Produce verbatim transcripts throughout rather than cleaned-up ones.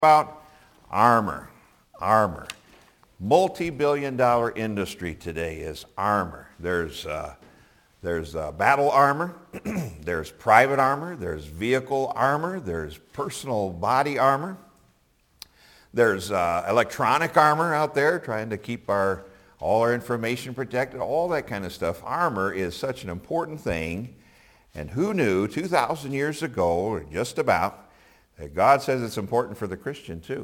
About armor, armor. Multi-billion dollar industry today is armor. There's, uh, there's uh, battle armor, there's private armor, there's vehicle armor, there's personal body armor. There's uh, electronic armor out there trying to keep our all our information protected, all that kind of stuff. Armor is such an important thing. And who knew two thousand years ago, or just about, that God says it's important for the Christian too.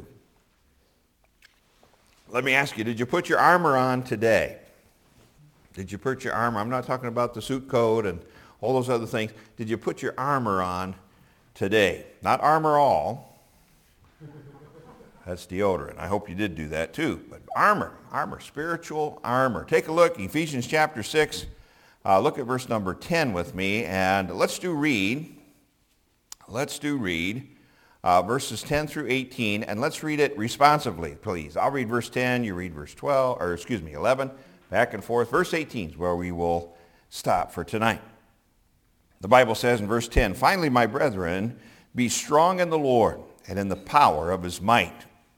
Let me ask you, did you put your armor on today? Did you put your armor? I'm not talking about the suit coat and all those other things. Did you put your armor on today? Not armor all. That's deodorant. I hope you did do that too. But armor, armor, spiritual armor. Take a look, Ephesians chapter six. Uh, look at verse number ten with me, and let's do read. Let's do read. Uh, verses ten through eighteen, and let's read it responsively, please. I'll read verse ten, you read verse twelve, or excuse me, eleven, back and forth. Verse eighteen is where we will stop for tonight. The Bible says in verse ten, "Finally, my brethren, be strong in the Lord and in the power of his might."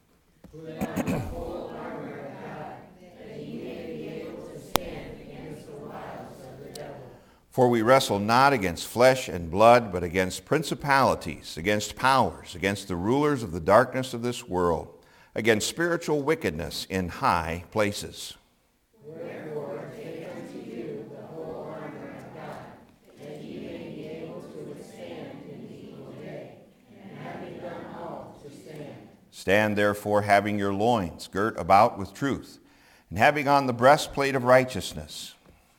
For we wrestle not against flesh and blood, but against principalities, against powers, against the rulers of the darkness of this world, against spiritual wickedness in high places. Wherefore take unto you the whole armor of God, that ye may be able to withstand in the evil day, and having done all, to stand. Stand therefore, having your loins girt about with truth, and having on the breastplate of righteousness,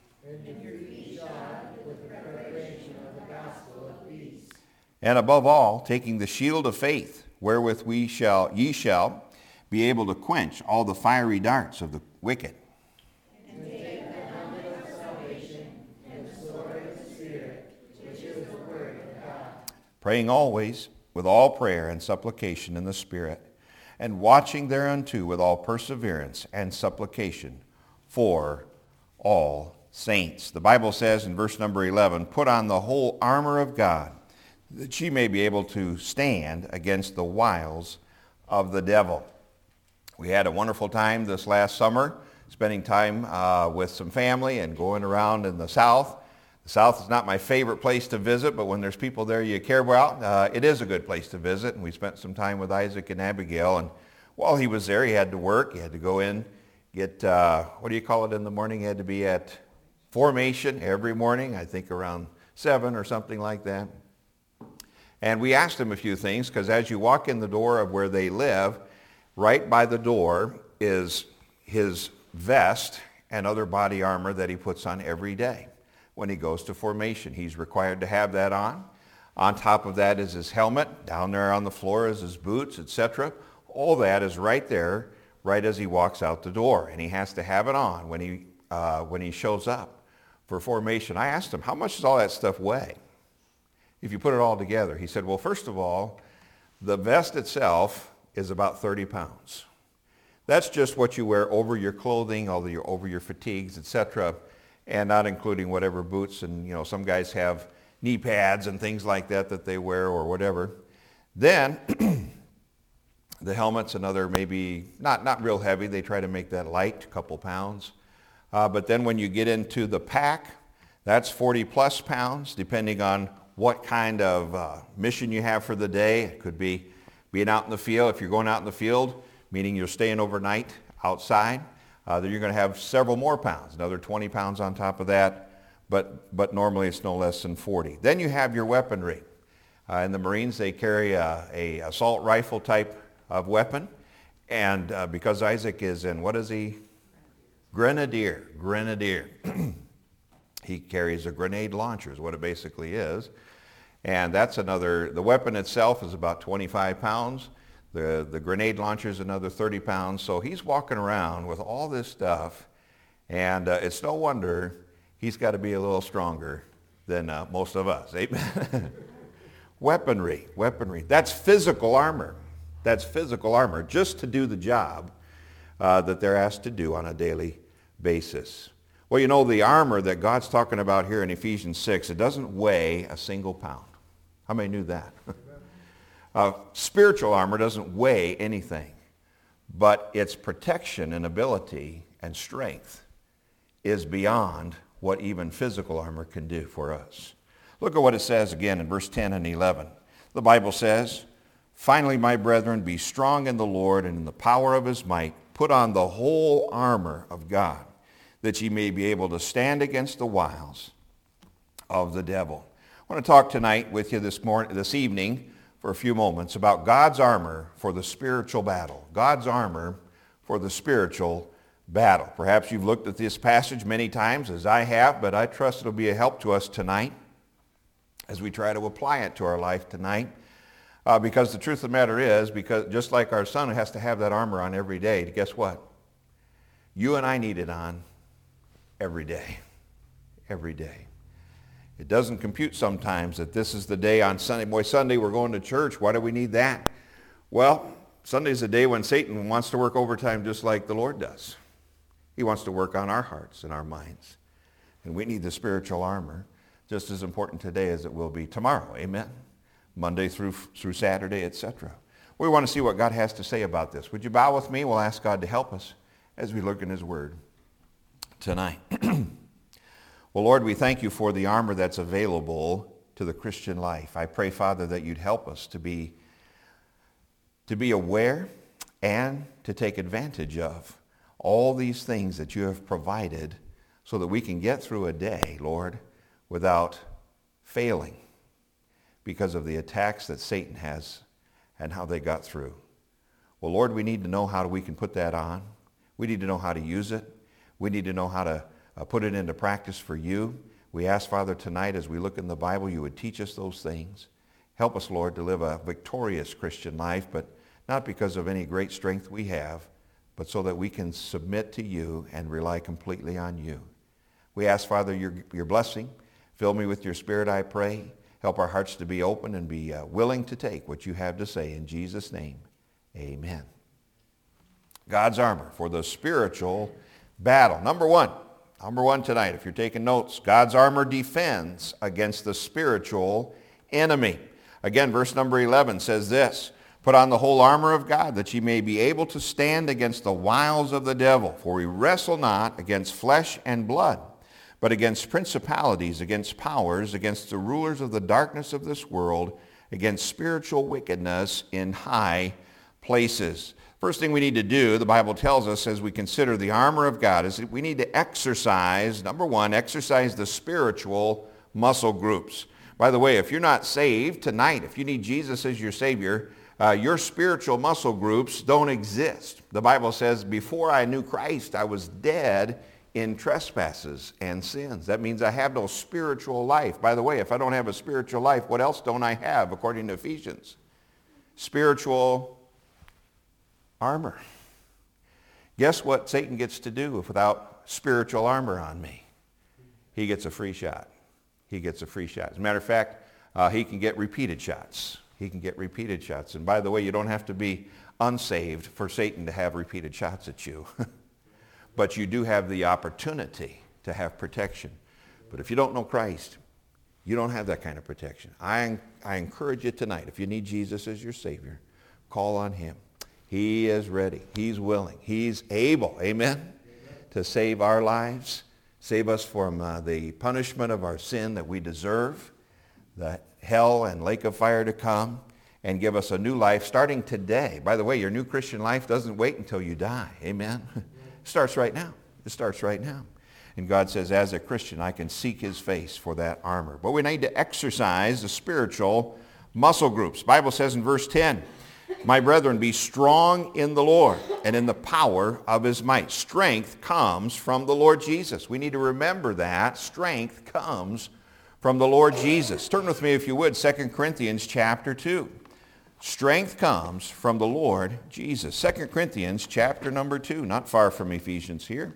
and above all, taking the shield of faith, wherewith we shall, ye shall be able to quench all the fiery darts of the wicked. And take the helmet of salvation and the sword of the Spirit, which is the word of God. Praying always with all prayer and supplication in the Spirit, and watching thereunto with all perseverance and supplication for all saints. The Bible says in verse number eleven, "Put on the whole armor of God, that she may be able to stand against the wiles of the devil." We had a wonderful time this last summer, spending time uh, with some family and going around in the South. The South is not my favorite place to visit, but when there's people there you care about, uh, it is a good place to visit. And we spent some time with Isaac and Abigail. And while he was there, he had to work. He had to go in, get, uh, what do you call it in the morning? He had to be at formation every morning, I think around seven or something like that. And we asked him a few things, because as you walk in the door of where they live, right by the door is his vest and other body armor that he puts on every day when he goes to formation. He's required to have that on. On top of that is his helmet. Down there on the floor is his boots, et cetera. All that is right there, right as he walks out the door. And he has to have it on when he, uh, when he shows up for formation. I asked him, how much does all that stuff weigh if you put it all together? He said, well, first of all, the vest itself is about thirty pounds. That's just what you wear over your clothing, all your, over your fatigues, et cetera, and not including whatever boots. And, you know, some guys have knee pads and things like that that they wear or whatever. Then the helmet's another maybe, not, not real heavy. They try to make that light, a couple pounds. Uh, but then when you get into the pack, that's forty plus pounds, depending on what kind of uh, mission you have for the day. It could be being out in the field. If you're going out in the field, meaning you're staying overnight outside, uh, then you're going to have several more pounds, another twenty pounds on top of that, but, but normally it's no less than forty. Then you have your weaponry. Uh, in the Marines, they carry a, a assault rifle type of weapon, and uh, because Isaac is in, what is he? Grenadier, Grenadier. He carries a grenade launcher is what it basically is. And that's another, the weapon itself is about twenty-five pounds. The, the grenade launcher is another thirty pounds. So he's walking around with all this stuff. And uh, it's no wonder he's got to be a little stronger than uh, most of us. Amen. Weaponry, weaponry. That's physical armor. That's physical armor just to do the job uh, that they're asked to do on a daily basis. Well, you know, the armor that God's talking about here in Ephesians six, it doesn't weigh a single pound. How many knew that? Uh, spiritual armor doesn't weigh anything, but its protection and ability and strength is beyond what even physical armor can do for us. Look at what it says again in verse ten and eleven. The Bible says, "Finally, my brethren, be strong in the Lord and in the power of his might. Put on the whole armor of God, that ye may be able to stand against the wiles of the devil." I want to talk tonight with you this morning, this evening, for a few moments about God's armor for the spiritual battle. God's armor for the spiritual battle. Perhaps you've looked at this passage many times, as I have, but I trust it'll be a help to us tonight as we try to apply it to our life tonight. Uh, because the truth of the matter is, because just like our son has to have that armor on every day, guess what? You and I need it on every day. Every day. It doesn't compute sometimes that this is the day on Sunday. Boy, Sunday we're going to church. Why do we need that? Well, Sunday's the day when Satan wants to work overtime just like the Lord does. He wants to work on our hearts and our minds. And we need the spiritual armor just as important today as it will be tomorrow. Amen? Monday through, through Saturday, et cetera. We want to see what God has to say about this. Would you bow with me? We'll ask God to help us as we look in his word tonight. Well, Lord, we thank you for the armor that's available to the Christian life. I pray, Father, that you'd help us to be, to be aware and to take advantage of all these things that you have provided so that we can get through a day, Lord, without failing because of the attacks that Satan has and how they got through. Well, Lord, we need to know how we can put that on. We need to know how to use it. We need to know how to Uh, put it into practice for you. We ask, Father, tonight as we look in the Bible, you would teach us those things. Help us, Lord, to live a victorious Christian life, but not because of any great strength we have, but so that we can submit to you and rely completely on you. We ask, Father, your, your blessing. Fill me with your Spirit, I pray. Help our hearts to be open and be uh, willing to take what you have to say. In Jesus' name, amen. God's armor for the spiritual battle. Number one. Number one tonight, if you're taking notes, God's armor defends against the spiritual enemy. Again, verse number eleven says this, "Put on the whole armor of God, that ye may be able to stand against the wiles of the devil. For we wrestle not against flesh and blood, but against principalities, against powers, against the rulers of the darkness of this world, against spiritual wickedness in high places." First thing we need to do, the Bible tells us as we consider the armor of God, is that we need to exercise, number one, exercise the spiritual muscle groups. By the way, if you're not saved tonight, if you need Jesus as your Savior, uh, your spiritual muscle groups don't exist. The Bible says, before I knew Christ, I was dead in trespasses and sins. That means I have no spiritual life. By the way, if I don't have a spiritual life, what else don't I have, according to Ephesians? Spiritual armor. Guess what Satan gets to do without spiritual armor on me? He gets a free shot. He gets a free shot. As a matter of fact, uh, he can get repeated shots. He can get repeated shots. And by the way, you don't have to be unsaved for Satan to have repeated shots at you. But you do have the opportunity to have protection. But if you don't know Christ, you don't have that kind of protection. I, I encourage you tonight, if you need Jesus as your Savior, call on him. He is ready. He's willing. He's able, amen, amen. to save our lives, save us from uh, the punishment of our sin that we deserve, the hell and lake of fire to come, and give us a new life starting today. By the way, your new Christian life doesn't wait until you die, amen. It starts right now. It starts right now. And God says, as a Christian, I can seek his face for that armor. But we need to exercise the spiritual muscle groups. The Bible says in verse ten, "My brethren, be strong in the Lord and in the power of his might." Strength comes from the Lord Jesus. We need to remember that. Strength comes from the Lord Jesus. Turn with me, if you would, Second Corinthians chapter two. Strength comes from the Lord Jesus. Second Corinthians chapter number two, not far from Ephesians here.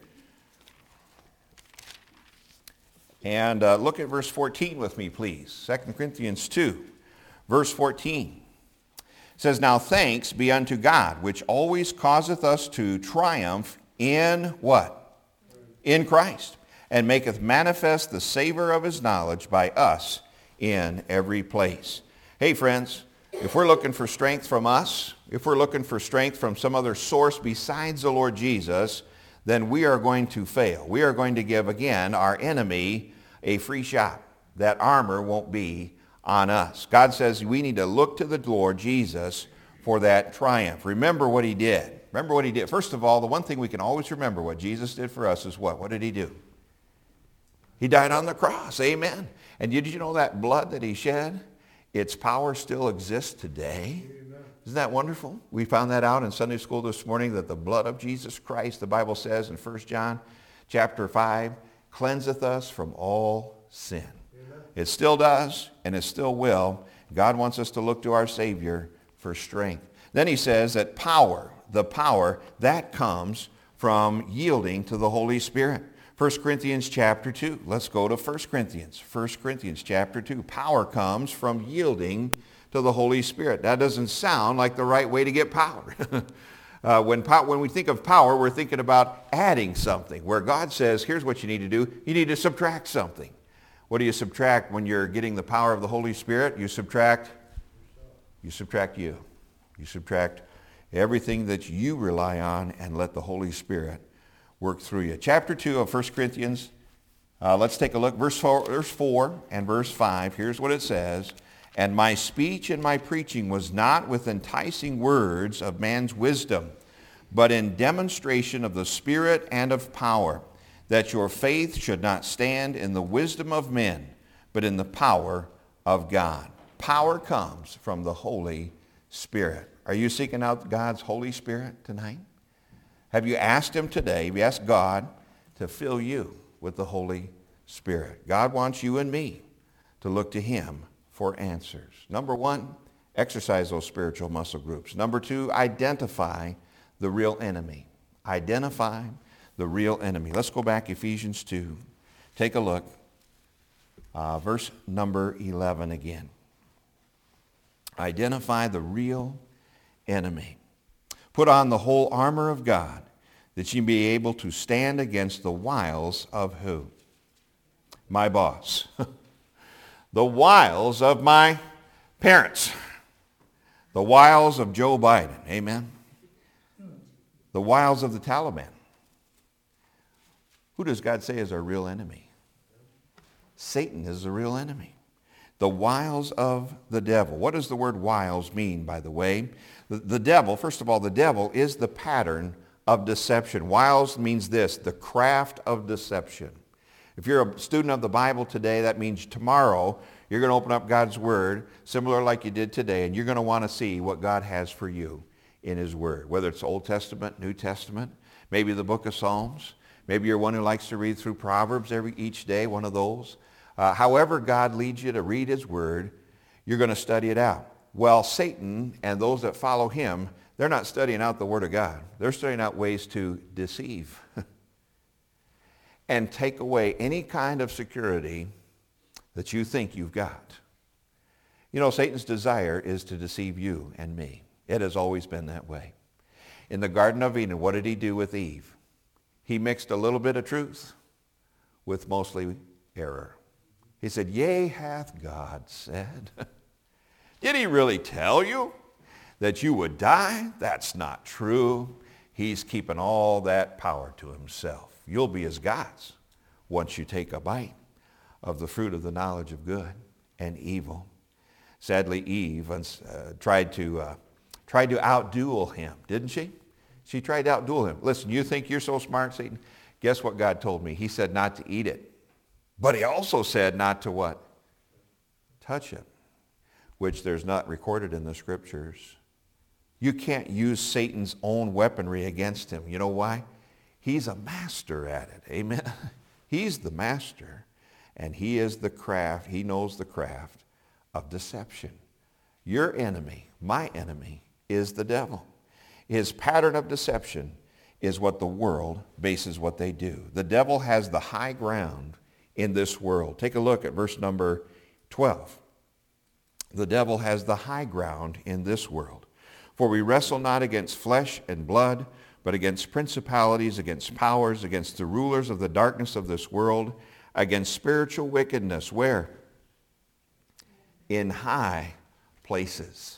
And uh, look at verse fourteen with me, please. Second Corinthians two, verse fourteen. It says, "Now thanks be unto God, which always causeth us to triumph in" what? "In Christ, and maketh manifest the savor of his knowledge by us in every place." Hey, friends, If we're looking for strength from us, if we're looking for strength from some other source besides the Lord Jesus, then we are going to fail. We are going to give, again, our enemy a free shot. That armor won't be on us. God says we need to look to the Lord Jesus for that triumph. Remember what he did. Remember what he did. First of all, the one thing we can always remember what Jesus did for us is what? What did he do? He died on the cross. Amen. And did you know that blood that he shed, its power still exists today? Amen. Isn't that wonderful? We found that out in Sunday school this morning, that the blood of Jesus Christ, the Bible says in First John chapter five, cleanseth us from all sin. Amen. It still does, and it still will. God wants us to look to our Savior for strength. Then he says that power, the power, that comes from yielding to the Holy Spirit. First Corinthians chapter two. Let's go to First Corinthians. First Corinthians chapter two. Power comes from yielding to the Holy Spirit. That doesn't sound like the right way to get power. uh, when, pow- when we think of power, we're thinking about adding something. Where God says, here's what you need to do. You need to subtract something. What do you subtract when you're getting the power of the Holy Spirit? You subtract, you subtract you. You subtract everything that you rely on and let the Holy Spirit work through you. Chapter two of First Corinthians, uh, let's take a look. Verse four, verse four and verse five, here's what it says. And my speech and my preaching was not with enticing words of man's wisdom, but in demonstration of the Spirit and of power, that your faith should not stand in the wisdom of men, but in the power of God. Power comes from the Holy Spirit. Are you seeking out God's Holy Spirit tonight? Have you asked him today, have you asked God to fill you with the Holy Spirit? God wants you and me to look to him for answers. Number one, exercise those spiritual muscle groups. Number two, identify the real enemy. Identify the real enemy. Let's go back, Ephesians two. Take a look. Uh, verse number eleven again. Identify the real enemy. Put on the whole armor of God, that you be able to stand against the wiles of who? My boss. The wiles of my parents. The wiles of Joe Biden. Amen. The wiles of the Taliban. Who does God say is our real enemy? Satan is the real enemy. The wiles of the devil. What does the word wiles mean, by the way? The, the devil, first of all, the devil is the pattern of deception. Wiles means this, the craft of deception. If you're a student of the Bible today, that means tomorrow you're going to open up God's Word, similar like you did today, and you're going to want to see what God has for you in his Word, whether it's Old Testament, New Testament, maybe the book of Psalms. Maybe you're one who likes to read through Proverbs every each day, one of those. Uh, however God leads you to read his Word, you're going to study it out. Well, Satan and those that follow him, they're not studying out the Word of God. They're studying out ways to deceive and take away any kind of security that you think you've got. You know, Satan's desire is to deceive you and me. It has always been that way. In the Garden of Eden, what did he do with Eve? He mixed a little bit of truth with mostly error. He said, yea, hath God said. Did he really tell you that you would die? That's not true. He's keeping all that power to himself. You'll be as gods once you take a bite of the fruit of the knowledge of good and evil. Sadly, Eve uh, tried to uh, tried to outduel him, didn't she? She tried to outduel him. Listen, you think you're so smart, Satan? Guess what God told me? He said not to eat it. But he also said not to what? Touch it, which there's not recorded in the scriptures. You can't use Satan's own weaponry against him. You know why? He's a master at it. Amen? He's the master, and he is the craft. He knows the craft of deception. Your enemy, my enemy, is the devil. His pattern of deception is what the world bases what they do. The devil has the high ground in this world. Take a look at verse number twelve. The devil has the high ground in this world. For we wrestle not against flesh and blood, but against principalities, against powers, against the rulers of the darkness of this world, against spiritual wickedness. Where? In high places.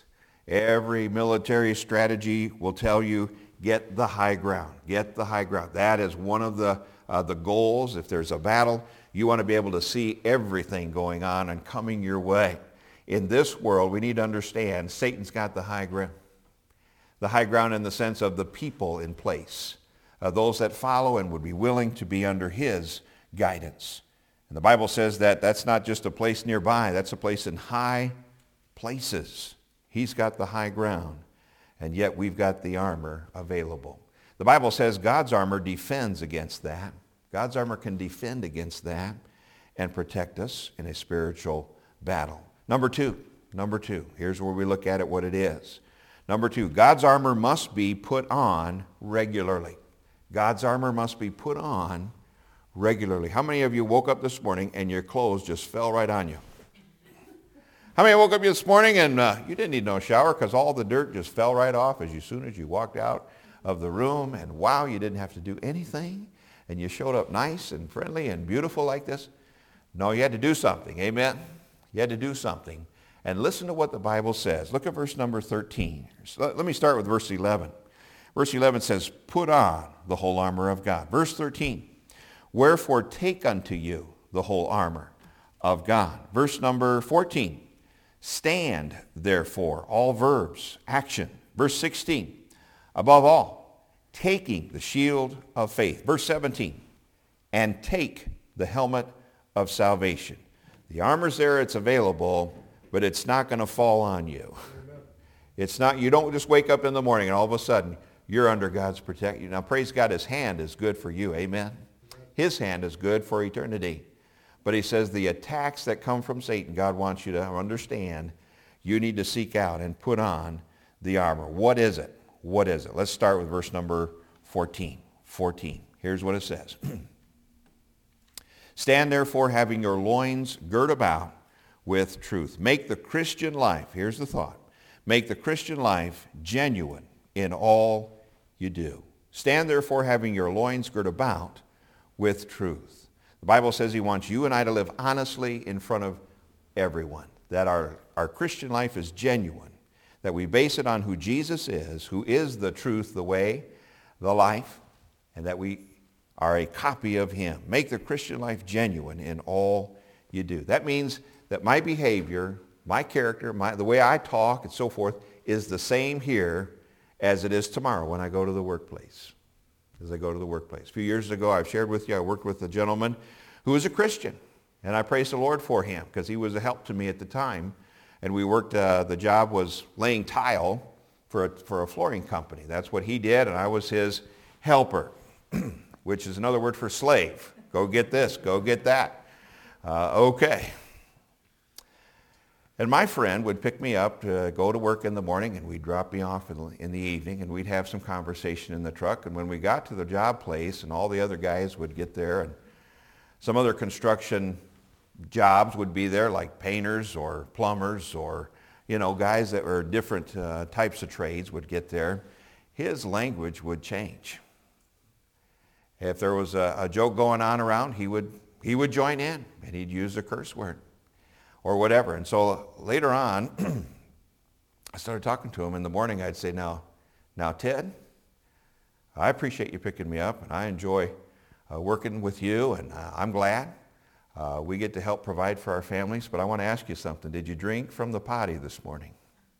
Every military strategy will tell you, get the high ground. Get the high ground. That is one of the, uh, the goals. If there's a battle, you want to be able to see everything going on and coming your way. In this world, we need to understand Satan's got the high ground. The high ground in the sense of the people in place, uh, those that follow and would be willing to be under his guidance. And the Bible says that that's not just a place nearby. That's a place in high places. He's got the high ground, and yet we've got the armor available. The Bible says God's armor defends against that. God's armor can defend against that and protect us in a spiritual battle. Number two, number two, here's where we look at it, what it is. Number two, God's armor must be put on regularly. God's armor must be put on regularly. How many of you woke up this morning and your clothes just fell right on you? How many woke up this morning and uh, you didn't need no shower because all the dirt just fell right off as, you, as soon as you walked out of the room, and wow, you didn't have to do anything and you showed up nice and friendly and beautiful like this? No, you had to do something. Amen? You had to do something. And listen to what the Bible says. Look at verse number thirteen. So let, let me start with verse eleven. Verse eleven says, put on the whole armor of God. Verse thirteen, wherefore take unto you the whole armor of God. Verse number fourteen, stand therefore, all verbs, action. Verse sixteen, above all, taking the shield of faith. Verse seventeen, and take the helmet of salvation. The armor's there, it's available, but it's not going to fall on you. It's not, you don't just wake up in the morning and all of a sudden you're under God's protection. Now praise God, his hand is good for you. Amen. His hand is good for eternity. But he says the attacks that come from Satan, God wants you to understand, you need to seek out and put on the armor. What is it? What is it? Let's start with verse number fourteen. fourteen. Here's what it says. Stand therefore, having your loins girt about with truth. Make the Christian life, here's the thought, make the Christian life genuine in all you do. Stand therefore, having your loins girt about with truth. The Bible says he wants you and I to live honestly in front of everyone, that our, our Christian life is genuine, that we base it on who Jesus is, who is the truth, the way, the life, and that we are a copy of him. Make the Christian life genuine in all you do. That means that my behavior, my character, my, the way I talk and so forth is the same here as it is tomorrow when I go to the workplace. As I go to the workplace. A few years ago, I've shared with you, I worked with a gentleman who was a Christian. And I praise the Lord for him because he was a help to me at the time. And we worked, uh, the job was laying tile for a, for a flooring company. That's what he did, and I was his helper, which is another word for slave. Go get this, go get that. Uh, okay. And my friend would pick me up to go to work in the morning, and we'd drop me off in the, in the evening, and we'd have some conversation in the truck. And when we got to the job place, and all the other guys would get there, and some other construction jobs would be there, like painters or plumbers or, you know, guys that were different uh, types of trades would get there, his language would change. If there was a, a joke going on around, he would, he would join in, and he'd use a curse word or whatever. And so later on, I started talking to him in the morning. I'd say, now, now Ted, I appreciate you picking me up, and I enjoy uh, working with you, and uh, I'm glad uh, we get to help provide for our families, but I want to ask you something. Did you drink from the potty this morning?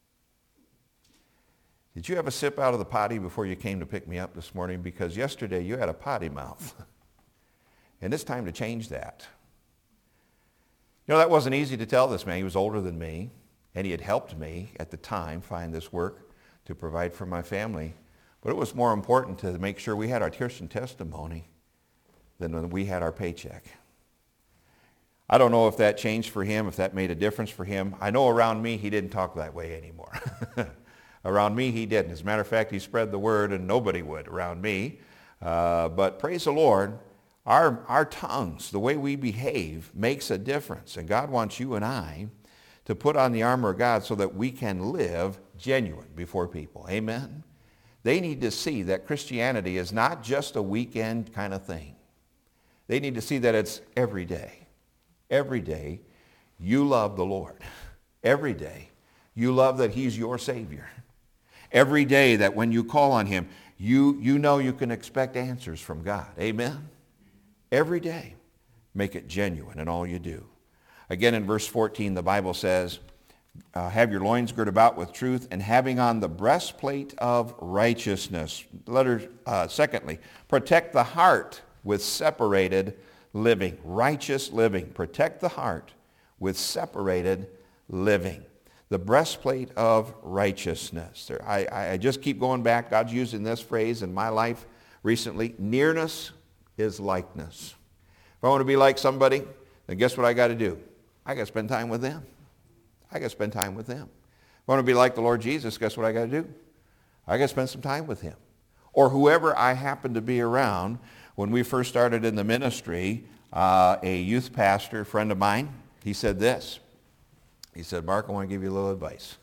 Did you have a sip out of the potty before you came to pick me up this morning? Because yesterday you had a potty mouth, and it's time to change that. You know, that wasn't easy to tell this man. He was older than me, and he had helped me at the time find this work to provide for my family. But it was more important to make sure we had our Christian testimony than when we had our paycheck. I don't know if that changed for him, if that made a difference for him. I know around me he didn't talk that way anymore. Around me he didn't. As a matter of fact, he spread the word, and nobody would around me. Uh, but praise the Lord, our, our tongues, the way we behave, makes a difference. And God wants you and I to put on the armor of God so that we can live genuine before people. Amen? They need to see that Christianity is not just a weekend kind of thing. They need to see that it's every day. Every day you love the Lord. Every day You love that he's your Savior. Every day that when you call on him, you, you know you can expect answers from God. Amen? Every day. Make it genuine in all you do. Again, in verse fourteen, the Bible says, uh, have your loins girt about with truth, and having on the breastplate of righteousness. Letter, uh, secondly, protect the heart with separated living. Righteous living. Protect the heart with separated living. The breastplate of righteousness. There, I, I just keep going back. God's using this phrase in my life recently. Nearness is likeness. If I want to be like somebody, then guess what I got to do? I got to spend time with them. I got to spend time with them. If I want to be like the Lord Jesus, guess what I got to do? I got to spend some time with him. Or whoever I happen to be around. When we first started in the ministry, uh, a youth pastor, friend of mine, he said this. He said, Mark, I want to give you a little advice.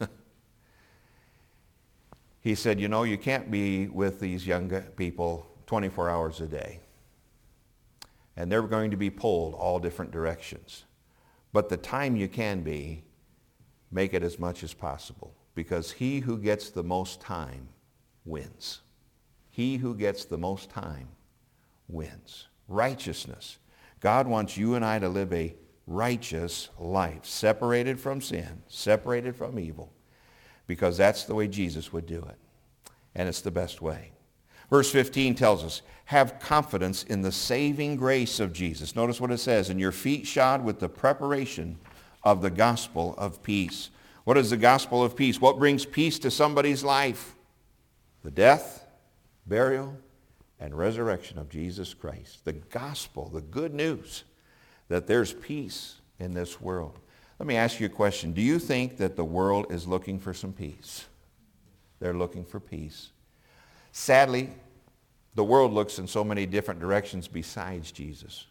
He said, you know, you can't be with these young people twenty-four hours a day. And they're going to be pulled all different directions. But the time you can be, make it as much as possible. Because he who gets the most time wins. He who gets the most time wins. Righteousness. God wants you and I to live a righteous life, separated from sin, separated from evil, because that's the way Jesus would do it. And it's the best way. Verse fifteen tells us, have confidence in the saving grace of Jesus. Notice what it says, and your feet shod with the preparation of the gospel of peace. What is the gospel of peace? What brings peace to somebody's life? The death, burial, and resurrection of Jesus Christ. The gospel, the good news that there's peace in this world. Let me ask you a question. Do you think that the world is looking for some peace? They're looking for peace. Sadly, the world looks in so many different directions besides Jesus.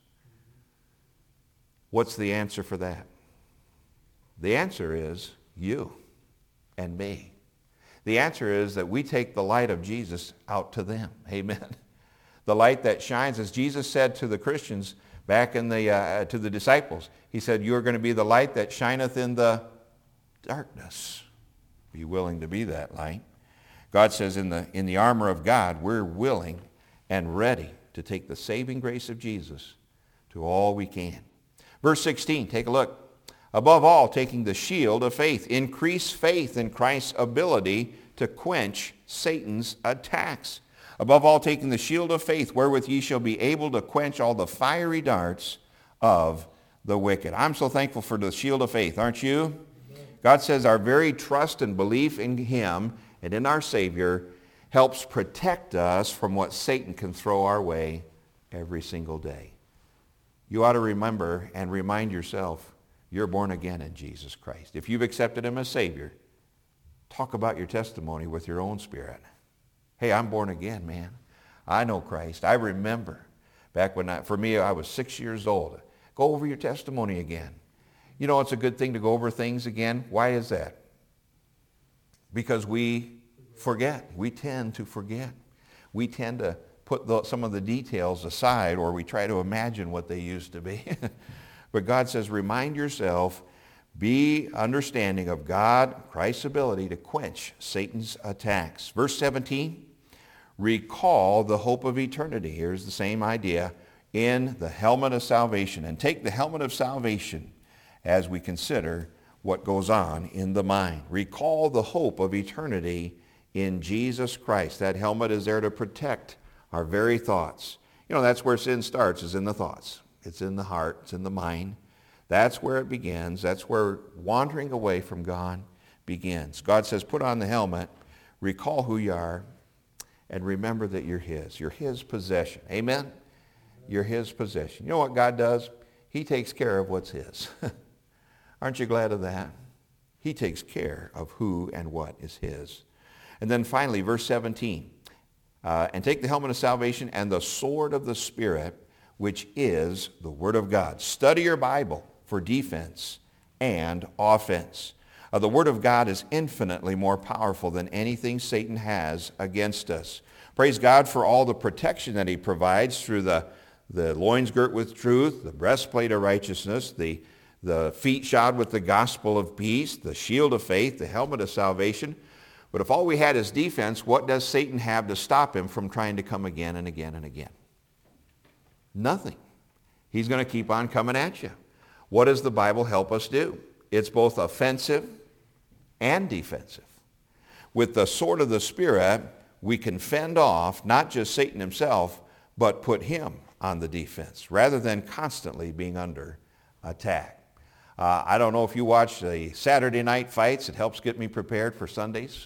What's the answer for that? The answer is you and me. The answer is that we take the light of Jesus out to them. Amen. The light that shines, as Jesus said to the Christians back in the, uh, to the disciples, he said, you are going to be the light that shineth in the darkness. Be willing to be that light. God says in the, in the armor of God, we're willing and ready to take the saving grace of Jesus to all we can. Verse sixteen, take a look. Above all, taking the shield of faith. Increase faith in Christ's ability to quench Satan's attacks. Above all, taking the shield of faith, wherewith ye shall be able to quench all the fiery darts of the wicked. I'm so thankful for the shield of faith, aren't you? God says our very trust and belief in him and in our Savior helps protect us from what Satan can throw our way every single day. You ought to remember and remind yourself, you're born again in Jesus Christ. If you've accepted him as Savior, talk about your testimony with your own spirit. Hey, I'm born again, man. I know Christ. I remember back when, I, for me, I was six years old. Go over your testimony again. You know, it's a good thing to go over things again. Why is that? Because we forget. We tend to forget. We tend to put the, some of the details aside, or we try to imagine what they used to be. But God says, remind yourself, be understanding of God, Christ's ability to quench Satan's attacks. Verse seventeen, recall the hope of eternity. Here's the same idea. In the helmet of salvation. And take the helmet of salvation as we consider what goes on in the mind. Recall the hope of eternity in Jesus Christ. That helmet is there to protect our very thoughts. You know, that's where sin starts, is in the thoughts. It's in the heart. It's in the mind. That's where it begins. That's where wandering away from God begins. God says, put on the helmet, recall who you are, and remember that you're his. You're his possession. Amen? You're his possession. You know what God does? He takes care of what's his. Aren't you glad of that? He takes care of who and what is his. And then finally, verse seventeen, uh, and take the helmet of salvation and the sword of the Spirit, which is the Word of God. Study your Bible for defense and offense. Uh, the Word of God is infinitely more powerful than anything Satan has against us. Praise God for all the protection that he provides through the, the loins girt with truth, the breastplate of righteousness, the, the feet shod with the gospel of peace, the shield of faith, the helmet of salvation. But if all we had is defense, what does Satan have to stop him from trying to come again and again and again? Nothing. He's going to keep on coming at you. What does the Bible help us do? It's both offensive and defensive. With the sword of the Spirit, we can fend off not just Satan himself, but put him on the defense, rather than constantly being under attack. Uh, I don't know if you watch the Saturday night fights. It helps get me prepared for Sundays.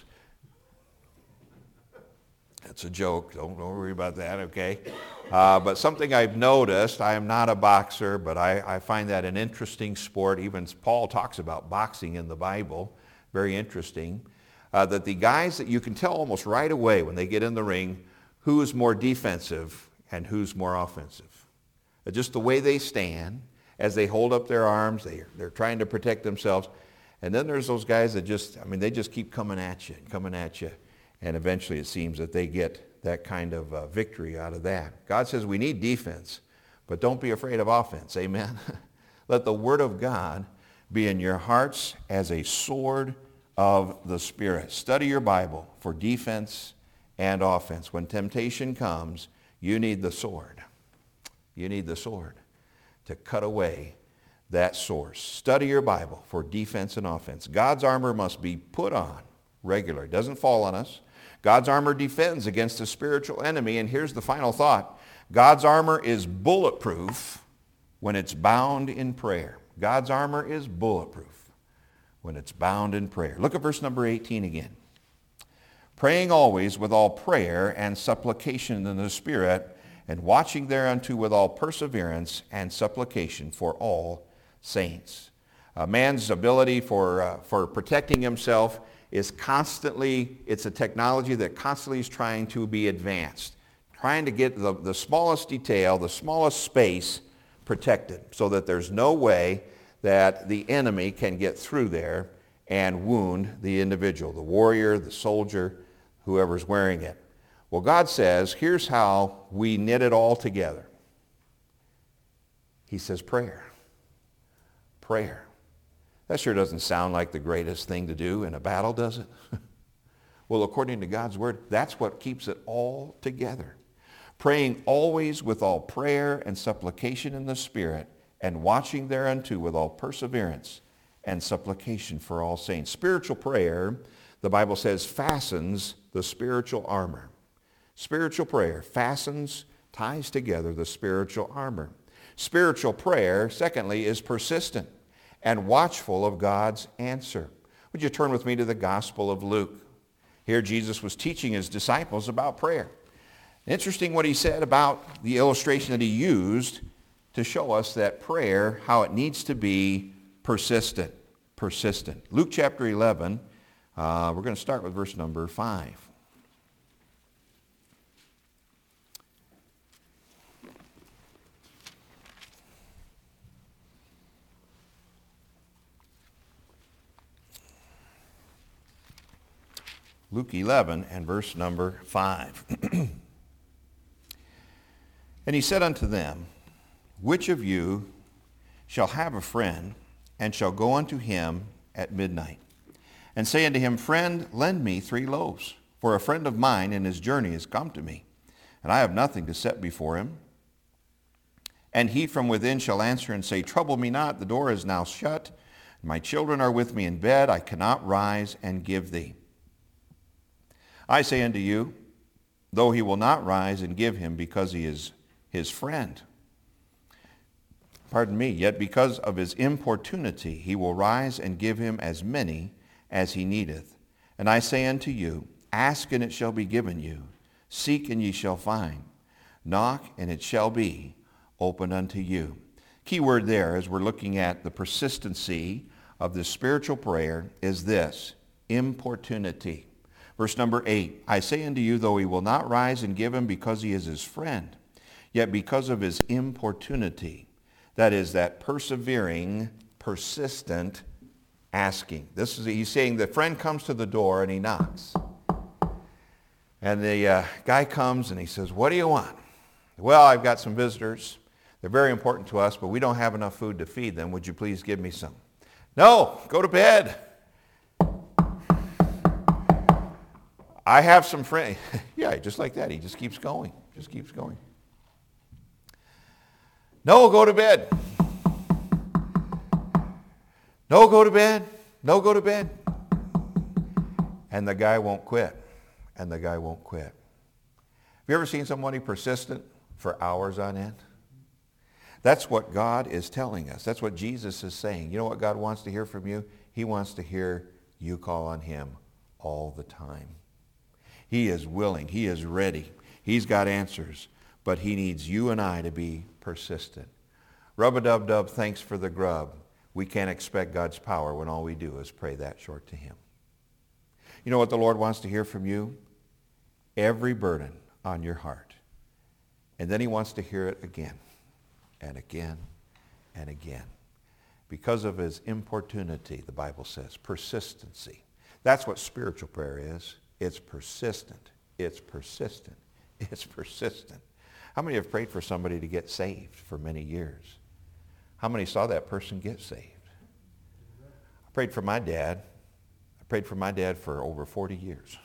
That's a joke. Don't, don't worry about that, okay? Uh, but something I've noticed, I am not a boxer, but I, I find that an interesting sport. Even Paul talks about boxing in the Bible. Very interesting. Uh, that the guys that you can tell almost right away when they get in the ring who is more defensive and who's more offensive. Uh, just the way they stand, as they hold up their arms, they, they're trying to protect themselves. And then there's those guys that just, I mean, they just keep coming at you and coming at you. And eventually it seems that they get that kind of uh, victory out of that. God says we need defense, but don't be afraid of offense. Amen? Let the Word of God be in your hearts as a sword of the Spirit. Study your Bible for defense and offense. When temptation comes, you need the sword. You need the sword to cut away that source. Study your Bible for defense and offense. God's armor must be put on regularly. It doesn't fall on us. God's armor defends against a spiritual enemy. And here's the final thought. God's armor is bulletproof when it's bound in prayer. God's armor is bulletproof when it's bound in prayer. Look at verse number eighteen again. Praying always with all prayer and supplication in the Spirit, and watching thereunto with all perseverance and supplication for all saints. A man's ability for, uh, for protecting himself is constantly, it's a technology that constantly is trying to be advanced, trying to get the, the smallest detail, the smallest space protected so that there's no way that the enemy can get through there and wound the individual, the warrior, the soldier, whoever's wearing it. Well, God says, here's how we knit it all together. He says prayer. Prayer. That sure doesn't sound like the greatest thing to do in a battle, does it? Well, according to God's Word, that's what keeps it all together. Praying always with all prayer and supplication in the Spirit, and watching thereunto with all perseverance and supplication for all saints. Spiritual prayer, the Bible says, fastens the spiritual armor. Spiritual prayer fastens, ties together the spiritual armor. Spiritual prayer, secondly, is persistent and watchful of God's answer. Would you turn with me to the Gospel of Luke? Here Jesus was teaching his disciples about prayer. Interesting what he said about the illustration that he used to show us that prayer, how it needs to be persistent. Persistent. Luke chapter eleven, uh, we're going to start with verse number five. Luke eleven and verse number five. And he said unto them, which of you shall have a friend, and shall go unto him at midnight, and say unto him, Friend, lend me three loaves, for a friend of mine in his journey is come to me, and I have nothing to set before him. And he from within shall answer and say, Trouble me not, the door is now shut, my children are with me in bed, I cannot rise and give thee. I say unto you, though he will not rise and give him because he is his friend, pardon me, yet because of his importunity he will rise and give him as many as he needeth. And I say unto you, ask and it shall be given you, seek and ye shall find, knock and it shall be opened unto you. Key word there as we're looking at the persistency of this spiritual prayer is this, importunity. Verse number eight, I say unto you, though he will not rise and give him because he is his friend, yet because of his importunity, that is, that persevering, persistent asking. This is, he's saying the friend comes to the door and he knocks. And the uh, guy comes and he says, what do you want? Well, I've got some visitors. They're very important to us, but we don't have enough food to feed them. Would you please give me some? No, go to bed. I have some friends. Yeah, just like that. He just keeps going. Just keeps going. No, go to bed. No, go to bed. No, go to bed. And the guy won't quit. And the guy won't quit. Have you ever seen somebody persistent for hours on end? That's what God is telling us. That's what Jesus is saying. You know what God wants to hear from you? He wants to hear you call on him all the time. He is willing. He is ready. He's got answers. But he needs you and I to be persistent. Rub-a-dub-dub, thanks for the grub. We can't expect God's power when all we do is pray that short to him. You know what the Lord wants to hear from you? Every burden on your heart. And then he wants to hear it again and again and again. Because of his importunity, the Bible says, persistency. That's what spiritual prayer is. It's persistent. It's persistent. It's persistent. How many have prayed for somebody to get saved for many years? How many saw that person get saved? I prayed for my dad. I prayed for my dad for over forty years.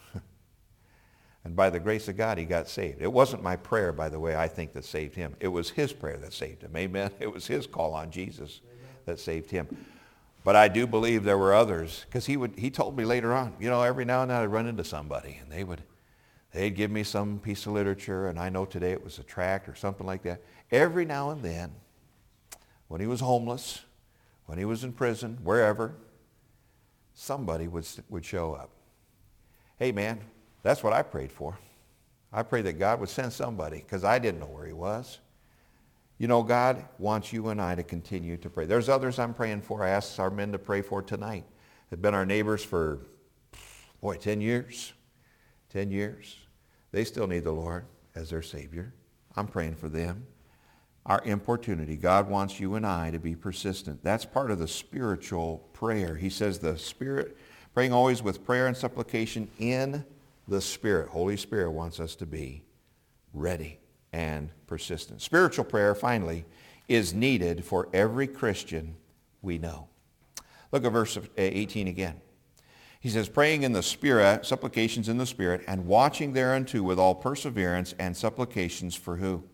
And by the grace of God, he got saved. It wasn't my prayer, by the way, I think, that saved him. It was his prayer that saved him. Amen? It was his call on Jesus that saved him. But I do believe there were others, because he would. He told me later on, you know, every now and then I'd run into somebody, and they would, they'd give me some piece of literature, and I know today it was a tract or something like that. Every now and then, when he was homeless, when he was in prison, wherever, somebody would, would show up. Hey, man, that's what I prayed for. I prayed that God would send somebody, because I didn't know where he was. You know, God wants you and I to continue to pray. There's others I'm praying for. I asked our men to pray for tonight. They've been our neighbors for, boy, ten years. ten years. They still need the Lord as their Savior. I'm praying for them. Our importunity. God wants you and I to be persistent. That's part of the spiritual prayer. He says the Spirit, praying always with prayer and supplication in the Spirit. Holy Spirit wants us to be ready and persistent. Spiritual prayer, finally, is needed for every Christian we know. Look at verse eighteen again. He says, praying in the Spirit, supplications in the Spirit, and watching thereunto with all perseverance and supplications for who?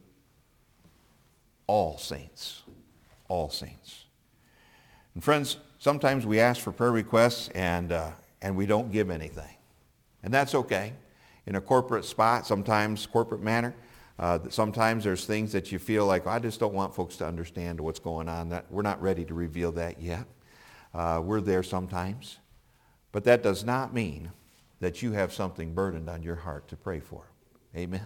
All saints. All saints. And friends, sometimes we ask for prayer requests and, uh, and we don't give anything. And that's okay. In a corporate spot, sometimes corporate manner, uh, sometimes there's things that you feel like, I just don't want folks to understand what's going on. That we're not ready to reveal that yet. Uh, we're there sometimes. But that does not mean that you have something burdened on your heart to pray for. Amen.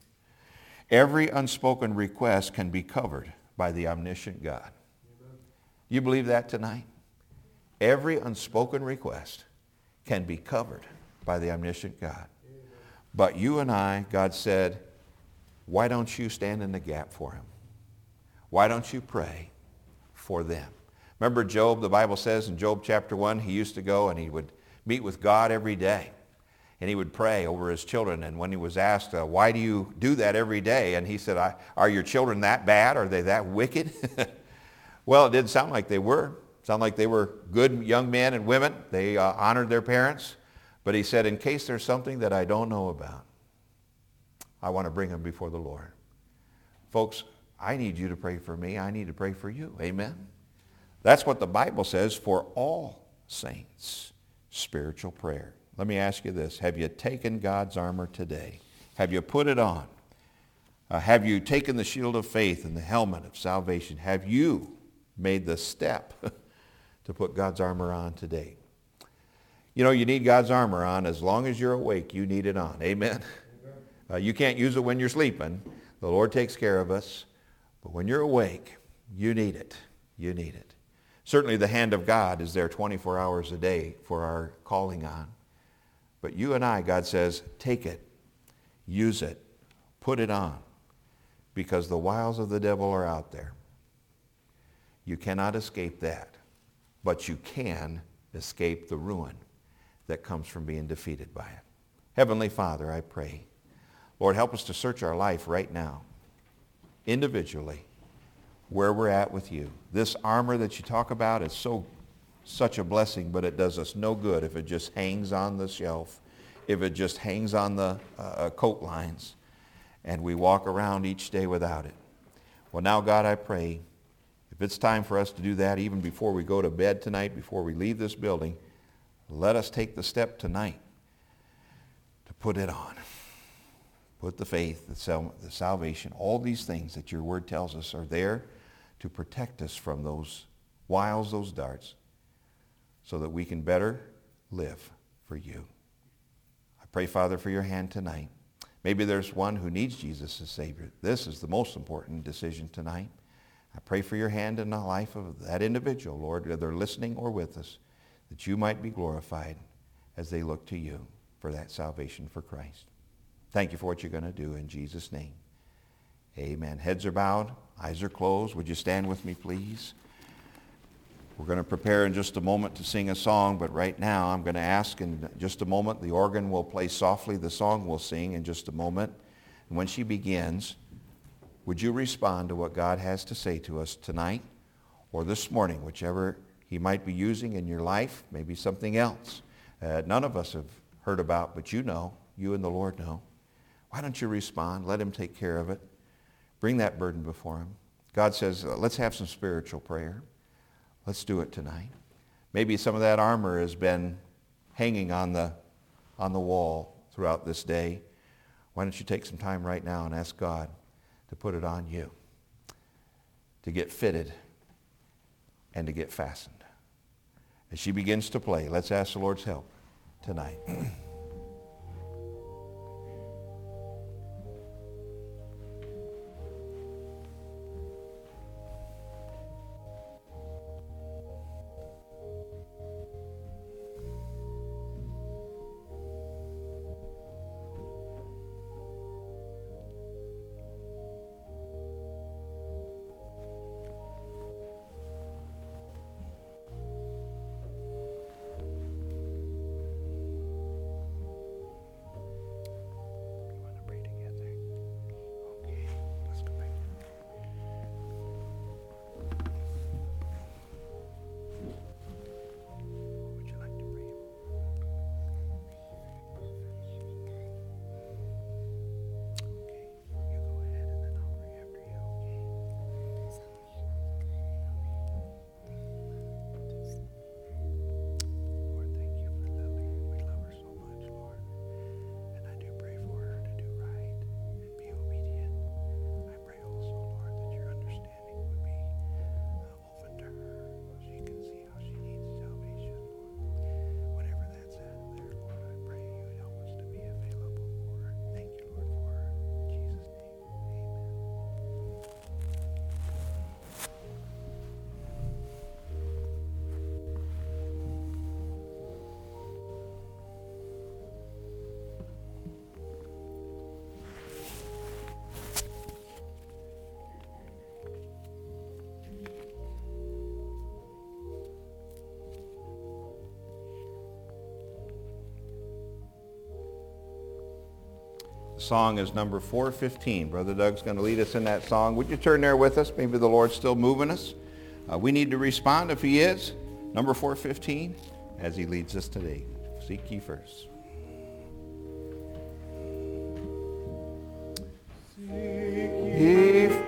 Every unspoken request can be covered by the omniscient God. Amen. You believe that tonight? Every unspoken request can be covered by the omniscient God. Amen. But you and I, God said, why don't you stand in the gap for him? Why don't you pray for them? Remember Job, the Bible says in Job chapter one, he used to go and he would meet with God every day. And he would pray over his children. And when he was asked, uh, why do you do that every day? And he said, I, are your children that bad? Are they that wicked? Well, it didn't sound like they were. It sounded like they were good young men and women. They uh, honored their parents. But he said, in case there's something that I don't know about, I want to bring them before the Lord. Folks, I need you to pray for me. I need to pray for you. Amen? That's what the Bible says for all saints, spiritual prayer. Let me ask you this. Have you taken God's armor today? Have you put it on? Uh, have you taken the shield of faith and the helmet of salvation? Have you made the step to put God's armor on today? You know, you need God's armor on. As long as you're awake, you need it on. Amen? Uh, you can't use it when you're sleeping. The Lord takes care of us. But when you're awake, you need it. You need it. Certainly the hand of God is there twenty-four hours a day for our calling on. But you and I, God says, take it, use it, put it on, because the wiles of the devil are out there. You cannot escape that, but you can escape the ruin that comes from being defeated by it. Heavenly Father, I pray, Lord, help us to search our life right now, individually. where we're at with you. This armor that you talk about is so such a blessing, but it does us no good if it just hangs on the shelf, if it just hangs on the uh, coat lines, and we walk around each day without it. Well, now, God, I pray, if it's time for us to do that even before we go to bed tonight, before we leave this building, let us take the step tonight to put it on. Put the faith, the, sal- the salvation, all these things that your word tells us are there to protect us from those wiles, those darts, so that we can better live for you. I pray, Father, for your hand tonight. Maybe there's one who needs Jesus as Savior. This is the most important decision tonight. I pray for your hand in the life of that individual, Lord, whether listening or with us, that you might be glorified as they look to you for that salvation for Christ. Thank you for what you're going to do in Jesus' name. Amen. Heads are bowed, eyes are closed. Would you stand with me, please? We're going to prepare in just a moment to sing a song, but right now I'm going to ask in just a moment, the organ will play softly, the song we'll sing in just a moment. And when she begins, would you respond to what God has to say to us tonight or this morning, whichever he might be using in your life, maybe something else uh, none of us have heard about, but you know, you and the Lord know. Why don't you respond? Let him take care of it. Bring that burden before him. God says, uh, let's have some spiritual prayer. Let's do it tonight. Maybe some of that armor has been hanging on the, on the wall throughout this day. Why don't you take some time right now and ask God to put it on you, to get fitted and to get fastened. As she begins to play, let's ask the Lord's help tonight. The song is number four fifteen. Brother Doug's going to lead us in that song. Would you turn there with us? Maybe the Lord's still moving us. Uh, we need to respond if he is. Number four fifteen, as he leads us today. Seek ye first. Seek ye first.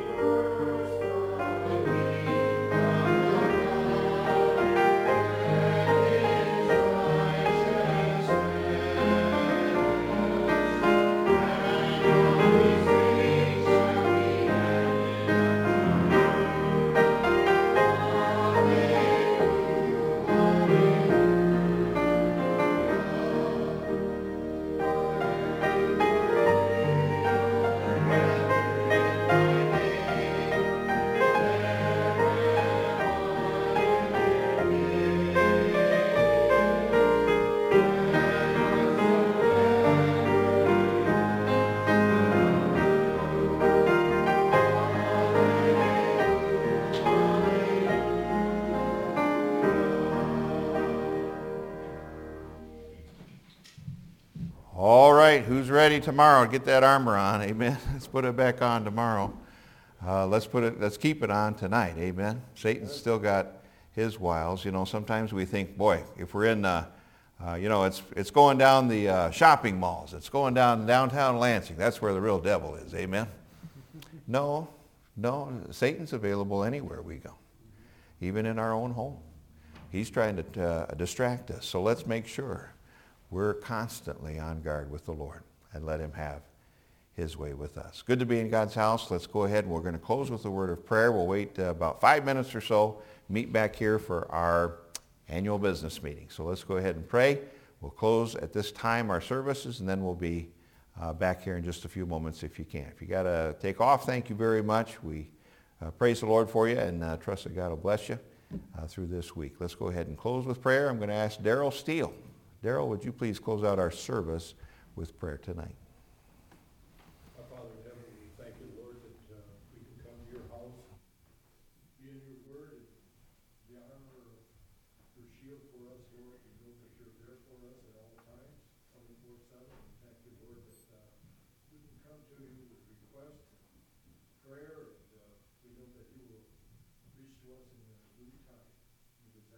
All right, who's ready tomorrow? Get that armor on, amen. Let's put it back on tomorrow. Uh, let's put it, let's keep it on tonight, amen? Satan's still got his wiles. You know, sometimes we think, boy, if we're in, uh, uh, you know, it's it's going down the uh, shopping malls. It's going down downtown Lansing. That's where the real devil is, amen? No, no, Satan's available anywhere we go, even in our own home. He's trying to uh, distract us. So let's make sure we're constantly on guard with the Lord and let him have his way with us. Good to be in God's house. Let's go ahead and we're going to close with a word of prayer. We'll wait uh, about five minutes or so, meet back here for our annual business meeting. So let's go ahead and pray. We'll close at this time our services, and then we'll be uh, back here in just a few moments if you can. If you got to take off, thank you very much. We uh, praise the Lord for you and uh, trust that God will bless you uh, through this week. Let's go ahead and close with prayer. I'm going to ask Daryl Steele. Daryl, would you please close out our service with prayer tonight?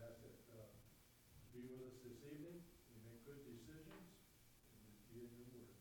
Be with us this evening. We make good decisions. And be in your word.